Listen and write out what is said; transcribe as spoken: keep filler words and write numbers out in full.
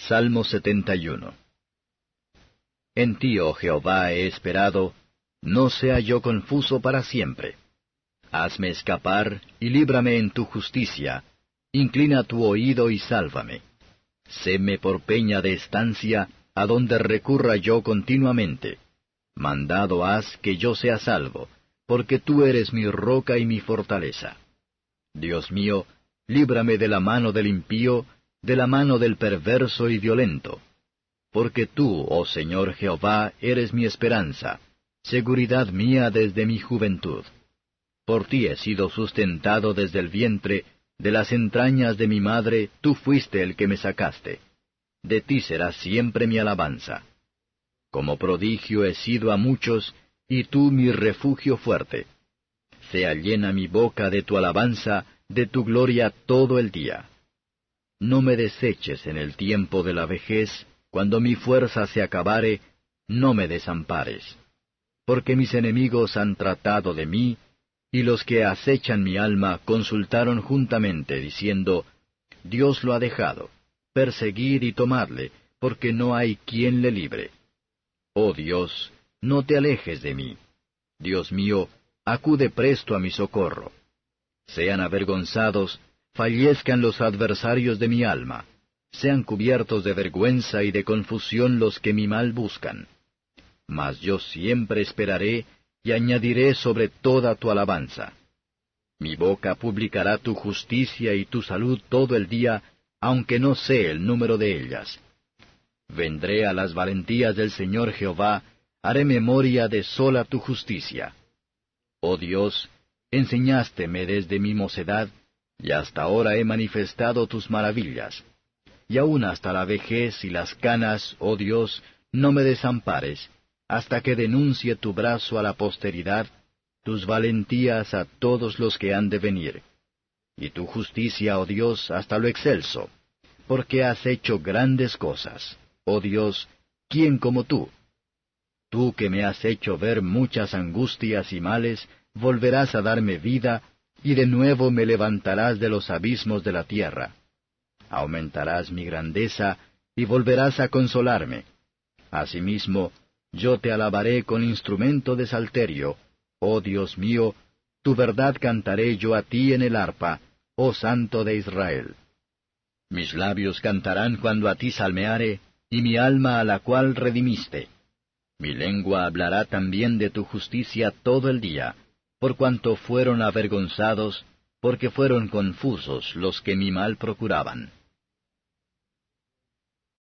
Salmo setenta y uno. En ti, oh Jehová, he esperado, no sea yo confuso para siempre. Hazme escapar y líbrame en tu justicia, inclina tu oído y sálvame. Séme por peña de estancia, a donde recurra yo continuamente. Mandado haz que yo sea salvo, porque tú eres mi roca y mi fortaleza. Dios mío, líbrame de la mano del impío, de la mano del perverso y violento. Porque tú, oh Señor Jehová, eres mi esperanza, seguridad mía desde mi juventud. Por ti he sido sustentado desde el vientre, de las entrañas de mi madre, tú fuiste el que me sacaste. De ti será siempre mi alabanza. Como prodigio he sido a muchos, y tú mi refugio fuerte. Sea llena mi boca de tu alabanza, de tu gloria todo el día. No me deseches en el tiempo de la vejez, cuando mi fuerza se acabare, no me desampares. Porque mis enemigos han tratado de mí, y los que acechan mi alma consultaron juntamente, diciendo, Dios lo ha dejado, perseguid y tomadle, porque no hay quien le libre. Oh Dios, no te alejes de mí. Dios mío, acude presto a mi socorro. Sean avergonzados, fallezcan los adversarios de mi alma, sean cubiertos de vergüenza y de confusión los que mi mal buscan. Mas yo siempre esperaré, y añadiré sobre toda tu alabanza. Mi boca publicará tu justicia y tu salud todo el día, aunque no sé el número de ellas. Vendré a las valentías del Señor Jehová, haré memoria de sola tu justicia. Oh Dios, enseñásteme desde mi mocedad, y hasta ahora he manifestado tus maravillas. Y aun hasta la vejez y las canas, oh Dios, no me desampares, hasta que denuncie tu brazo a la posteridad, tus valentías a todos los que han de venir. Y tu justicia, oh Dios, hasta lo excelso, porque has hecho grandes cosas. Oh Dios, ¿quién como tú? Tú que me has hecho ver muchas angustias y males, volverás a darme vida, y de nuevo me levantarás de los abismos de la tierra. Aumentarás mi grandeza, y volverás a consolarme. Asimismo, yo te alabaré con instrumento de salterio, oh Dios mío, tu verdad cantaré yo a ti en el arpa, oh Santo de Israel. Mis labios cantarán cuando a ti salmeare, y mi alma a la cual redimiste. Mi lengua hablará también de tu justicia todo el día, por cuanto fueron avergonzados, porque fueron confusos los que mi mal procuraban.